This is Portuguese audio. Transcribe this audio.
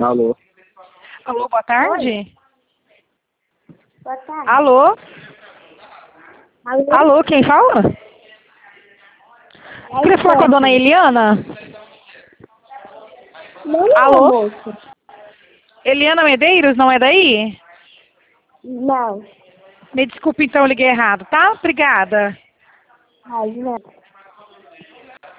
Alô? Alô, boa tarde. Oi. Boa tarde. Alô? Alô? Alô, quem fala? É Queria falar com a dona Eliana? Não, Alô? moça. Eliana Medeiros, não é daí? Não. Me desculpe, então, eu liguei errado, tá? Obrigada. Ai, não.